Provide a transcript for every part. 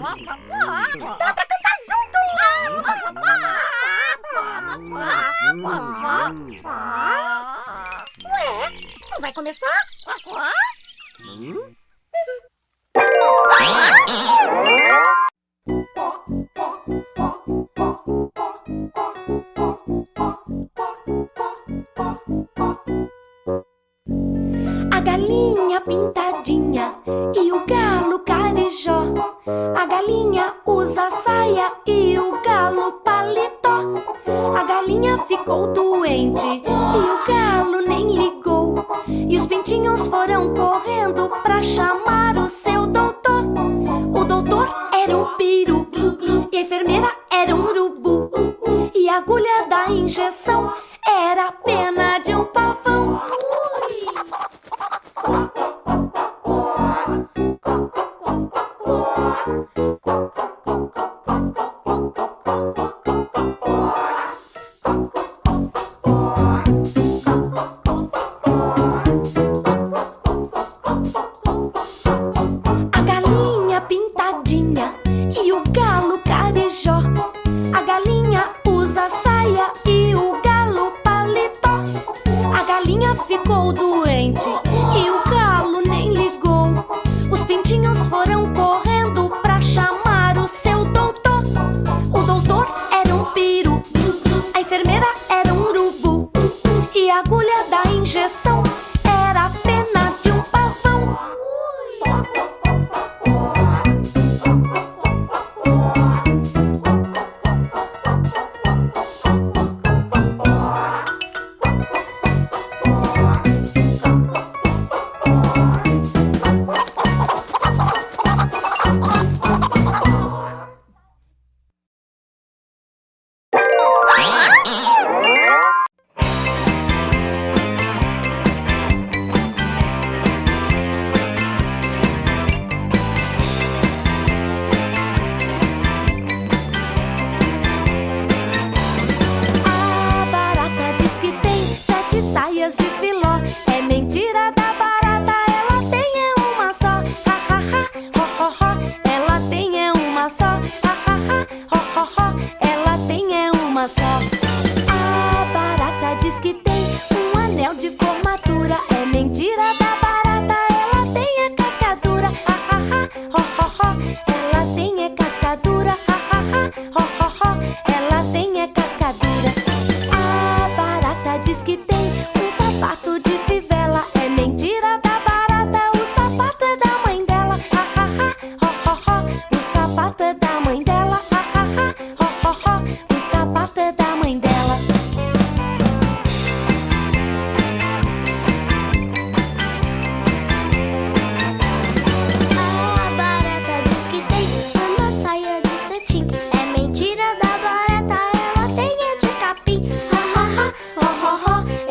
Dá pra cantar junto! Ué, não vai começar? A galinha pintadinha e o galo carijó. A galinha usa saia e o galo paletó. A galinha ficou doente e o galo nem ligou. E os pintinhos foram correndo pra chamar o seu doutor. O doutor era um peru e a enfermeira era um urubu. E a agulha da injeção era a pena de um pavão. A galinha pintadinha e o galo carijó. A galinha usa saia e o galo paletó. A galinha ficou doente e o galo nem ligou. Os pintinhos foram correndo pra chamar o seu doutor. O doutor era um peru, a enfermeira era um urubu. E a agulha da injeção era a pena de um pavão. A barata diz que tem 7 saias de filó. É mentira da barata, ela tem é uma só. Ha ha ha, ho ho ho, ela tem é uma só. Ha ha ha, ho ho ho, ela tem é uma só. A barata diz que tem um anel de formatura. É mentira da barata, ela tem é cascadura. Ha ha ha, ho ho ho, ela tem é cascadura. Ha ha ha, ho ho ho, ela tem é cascadura. A barata diz que tem um sapato de fivela. É mentira da barata, o sapato é da mãe dela. Ha ha ha, ho ho ho, o sapato é da mãe dela. Ha ha ha, ho ho ho, o sapato é da mãe dela. A barata diz que tem uma saia de cetim. É mentira da barata, ela tem é de capim. Ha ha ha, ho ho ho,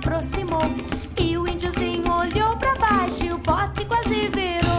aproximou. E o índiozinho olhou pra baixo e o pote quase virou.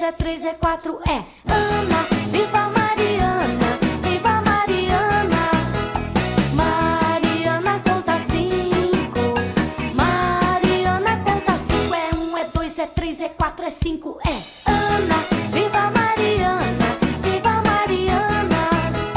é 3, é 4, é Ana. Viva Mariana, viva Mariana. Mariana conta 5. Mariana conta 5. É 1, é 2, é 3, é 4, é 5, é Ana. Viva Mariana, viva Mariana.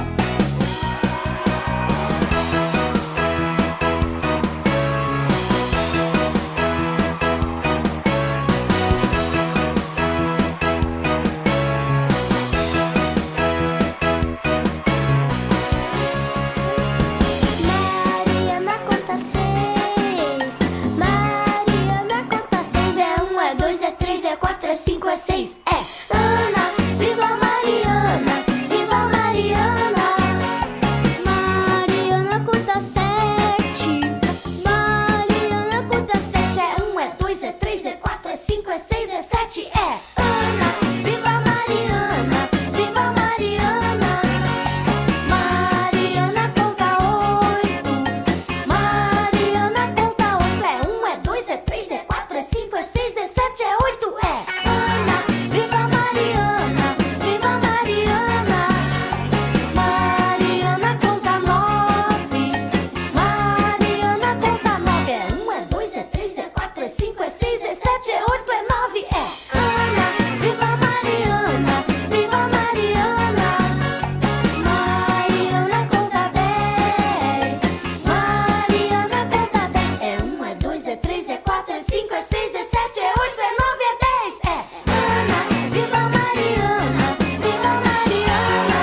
Mariana conta 6. Mariana conta 6. É 1, é 2, é 3, é 4, é 5, é 6. É Ana. Viva Mariana, viva Mariana. Mariana conta 7. Mariana conta 7. É 1, é 2, é 3, é 4, é 5, é 6, é 7, é Ana. Viva Mariana, viva Mariana. Mariana conta 8. Mariana conta 8. É 1, é 2, é 3, é 4, é 5, é 6, é 7, é 8, é Ana. Viva Mariana, viva Mariana. Mariana conta 9. Mariana conta 9. É 1, é 2, é 3, é 4, é 5, é 6, é 7, é 8, é 9, é Ana. Viva Mariana, viva Mariana. Mariana conta 10. Mariana conta 10. É 1, é 2, é 3, é 4, é 5, é 6, é 7, é 8, é 9, é 10, é Ana. Viva Mariana, viva Mariana.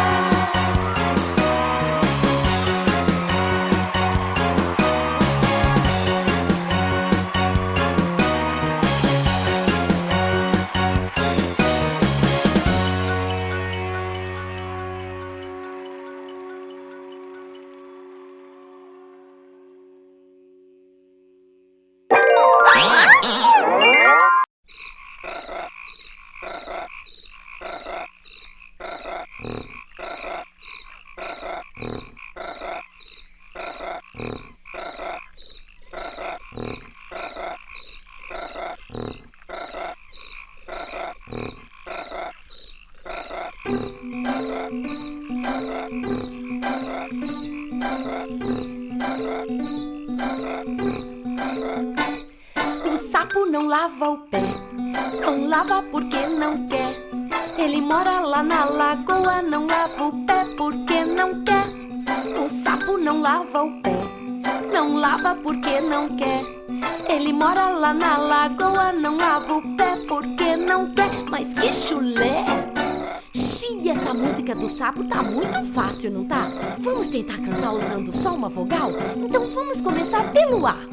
O sapo não lava o pé, não lava porque não quer. Ele mora lá na lagoa, não lava o pé porque não quer. O sapo não lava o pé, não lava porque não quer. Ele mora lá na lagoa, não lava o pé porque não quer. Mas que chulé! Xi, essa música do sapo tá muito fácil, não tá? Vamos tentar cantar usando só uma vogal? Então vamos começar pelo A.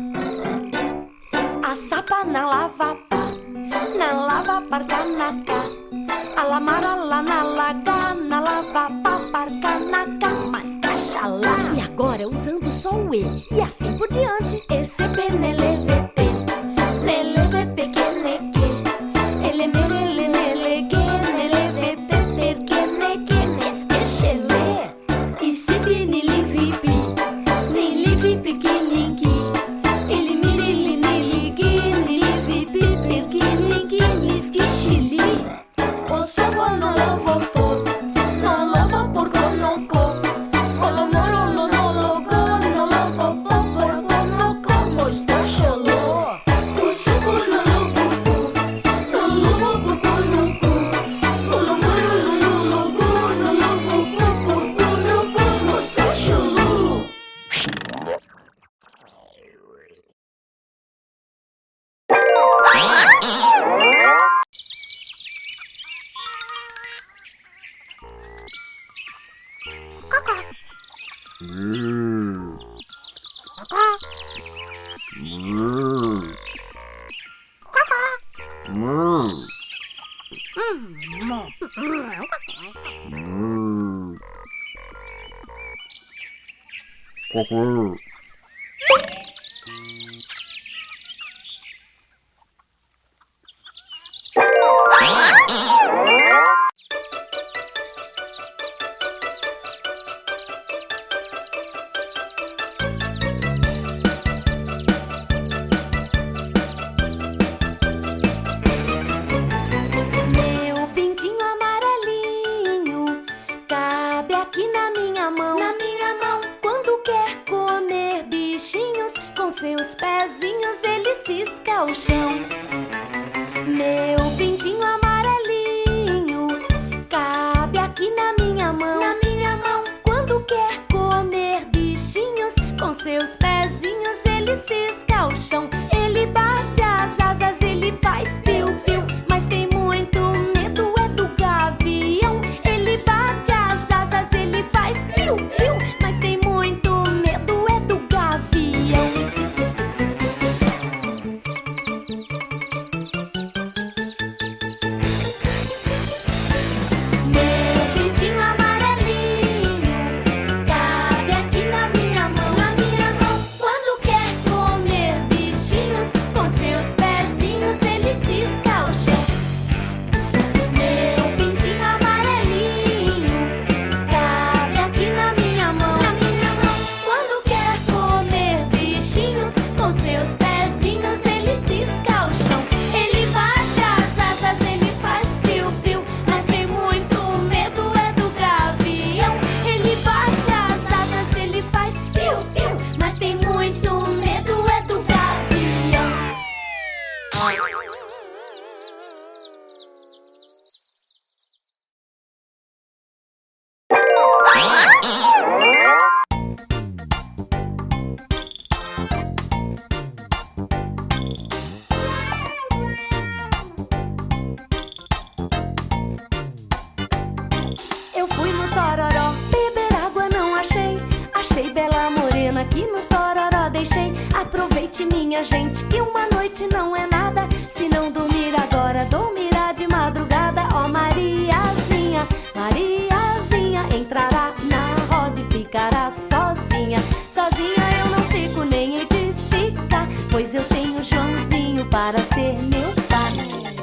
A sapa na lava pá, na lava parca na cá. A lamara lá na laga, na lava pá parca na cá. Mas caixa lá. E agora usando só o E, e assim por diante. Esse P nele VP, nele VP que neque. Ele merele nele que nele VP perque neque nesquechele. E se nili vipi, nili vipi que ninguém. Ele mirili nili que nili vipi perque ninguém nesquechele. O sapo não lava por, não lava por conoco. O lomoro no logo, não lava por conoco. Moscacholo. O sapo não lava por, não lava por conoco. O lomoro no logo, não lava por conoco. Moscacholo. Eu fui no Tororó, beber água não achei. Achei bela morena que no Tororó deixei. Aproveite, minha gente, que uma noite não é nada. Se não dormir agora, dormirá de madrugada. Ó Mariazinha, Mariazinha, entrará na roda e ficará sozinha. Sozinha eu não fico nem hei de ficar, pois eu tenho Joãozinho para ser meu pai.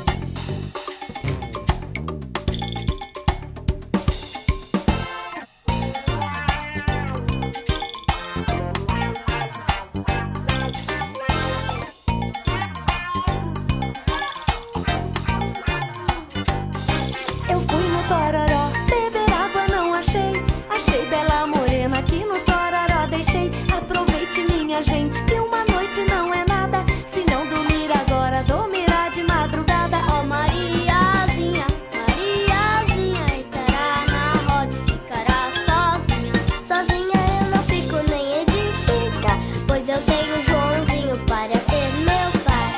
Eu fui no Tororó, beber água não achei. Achei bela morena que no Tororó deixei. Aproveite, minha gente, que uma noite não é nada. Se não dormir agora, dormirá de madrugada. Ó Mariazinha, Mariazinha, entrará na roda e ficará sozinha. Sozinha eu não fico nem hei de ficar, pois eu tenho Joãozinho para ser meu pai.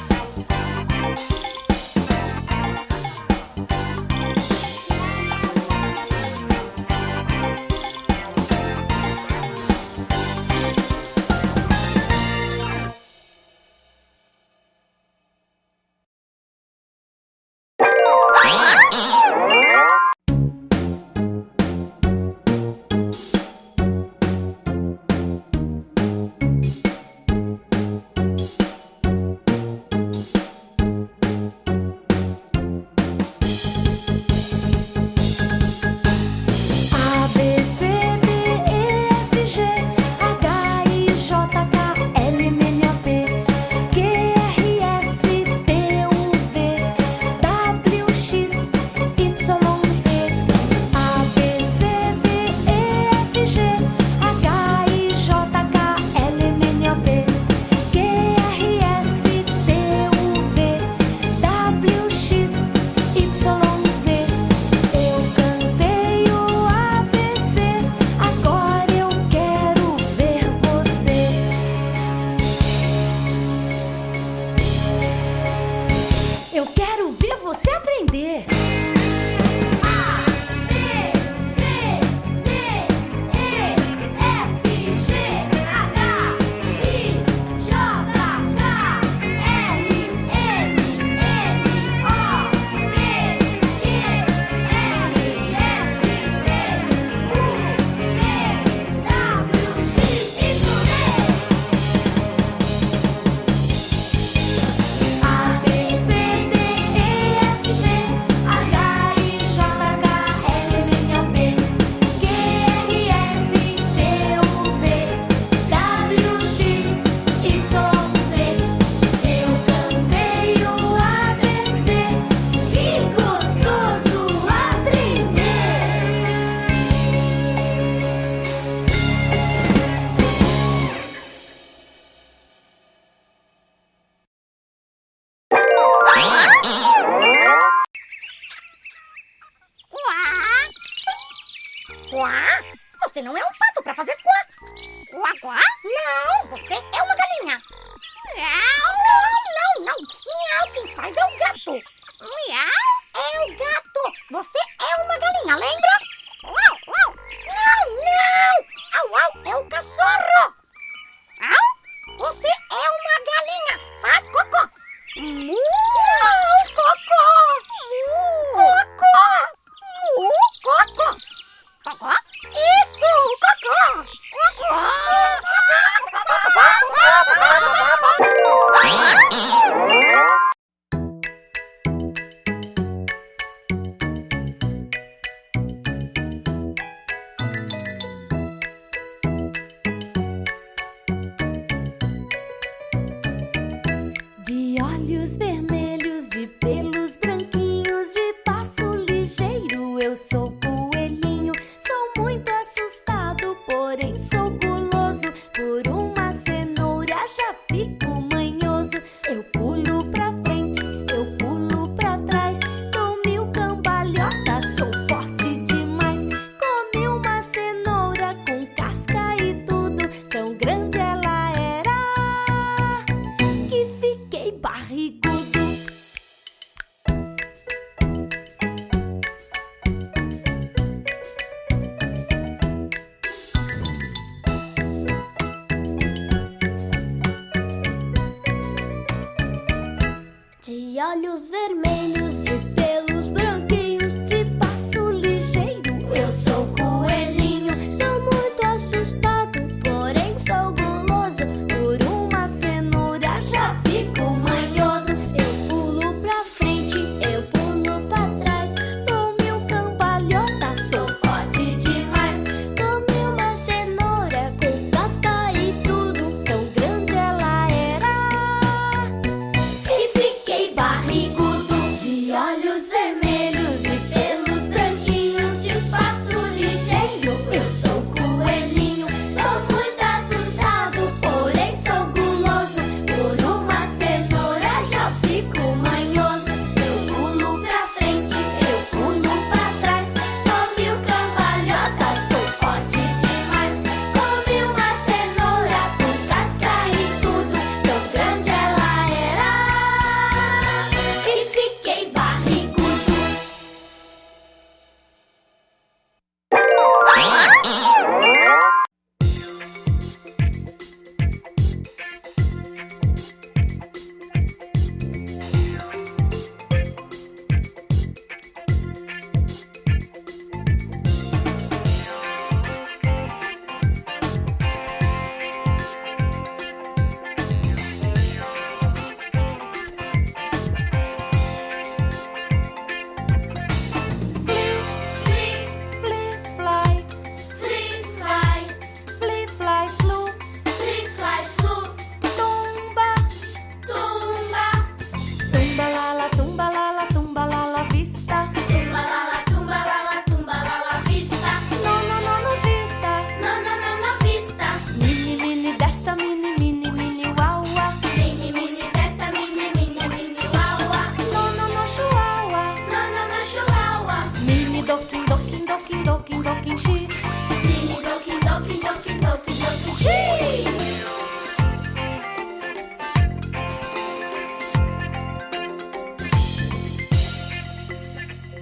A, B, C, D, E, F, G, H, I, J, K, L, M, N, O, P, Q, R, S, T, U, V, W, X, Y, Z. A, B, C, D, E, F, G, H, I, J, K, L, M, N, O, P, Q, R, S, T, U, V, W, X, Y, Z. Eu cantei o ABC, agora eu quero ver você. Eu quero ver você aprender. A, B, C, D, E, F, G, H, I, J, K, L, M, N, O, P, Q, R, S, T, U, V, W, X, Y, Z. A, B, C, D, E, F, G, H, I, J, K, L, M, N, O, P, Q, R, S, T, U, V, W, X, Y, Z. Eu cantei o ABC, que gostoso aprender. Quá! Quá! Você não é um pato pra fazer quá! Quá, quá? Não, você é uma galinha! Miau! Não, não, não! Miau, quem faz é o gato! Miau! É o gato! Você é uma galinha, lembra? Uau, uau! Não, não! Au, au! É o cachorro! Au! Você é uma galinha! Faz cocô! Não, cocô! Cocô! Cocô! Cocô? Isso! Cocô! Cocô!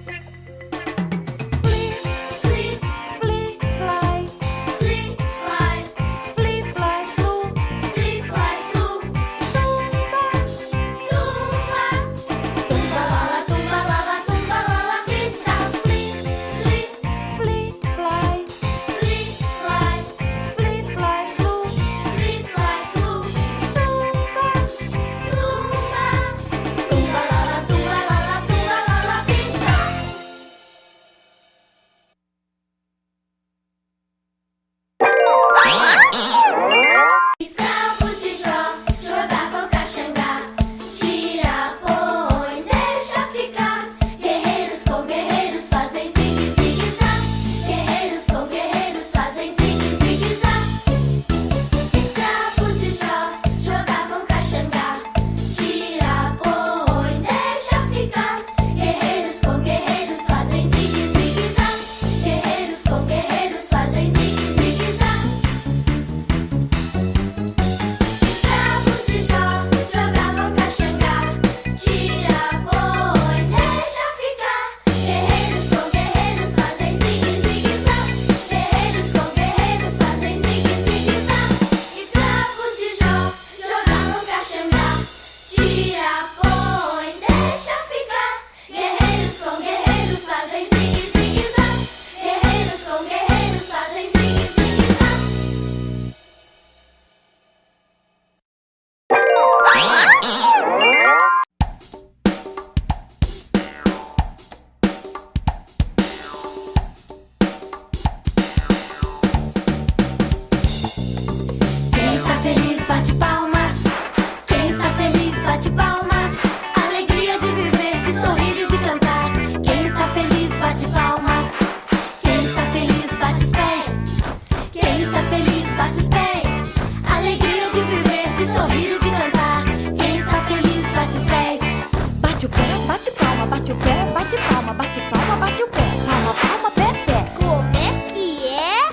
bate o pé, bate palma, bate palma, bate o pé. Palma, palma, pé, pé. Como é que é?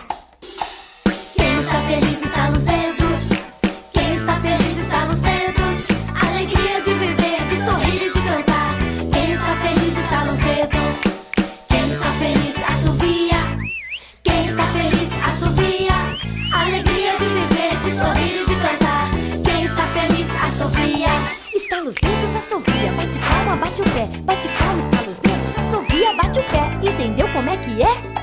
Quem está feliz estala os dedos. Quem está feliz estala os dedos. Alegria de viver, de sorrir e de cantar. Quem está feliz estala os dedos. Quem está feliz assovia. Quem está feliz assovia. Alegria de viver, de sorrir e de cantar. Quem está feliz assovia. Estala os dedos, assovia, bate palma, bate o pé. Bate palma, estala os dedos, assovia, bate o pé. Entendeu como é que é?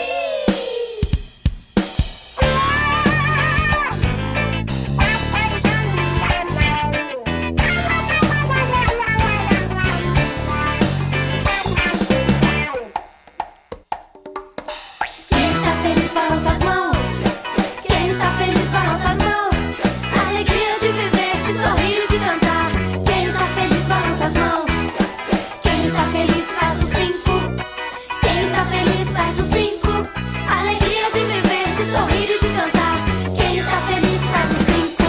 Quem está feliz balança as mãos. Quem está feliz balança as mãos. Alegria de viver, de sorrir e de cantar. Quem está feliz balança as mãos. Quem está feliz faz o 5. Quem está feliz faz o 5. Alegria de viver, de sorrir e de cantar. Quem está feliz faz o 5.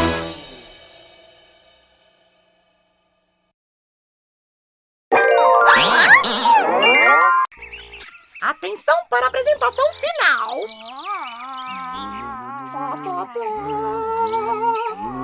Atenção para a apresentação final. Pó, pó, pó.